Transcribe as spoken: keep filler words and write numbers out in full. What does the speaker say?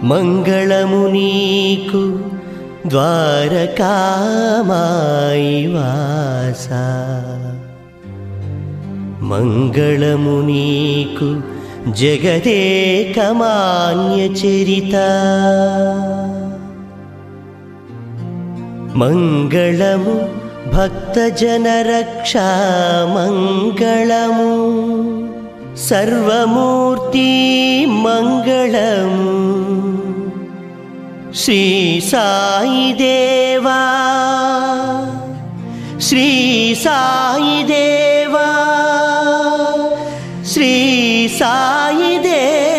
మంగళము నీకు ద్వారకామాయి వాస మంగళము నీకు జగదేకమాన్య చరిత మంగళము భక్తజన రక్షా మంగళము సర్వమూర్తి మంగళము శ్రీ సాయి దేవా శ్రీ సాయి దేవా శ్రీ సాయి దేవా